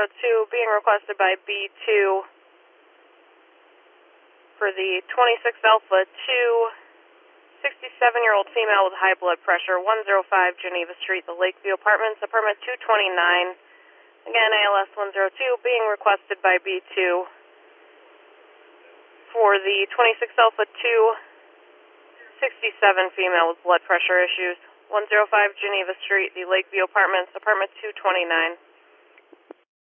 102 being requested by B2 for the 26 Alpha 2, 67-year-old female with high blood pressure, 105 Geneva Street, the Lakeview Apartments, apartment 229. Again, ALS 102 being requested by B2 for the 26 Alpha 2, 67 female with blood pressure issues, 105 Geneva Street, the Lakeview Apartments, apartment 229.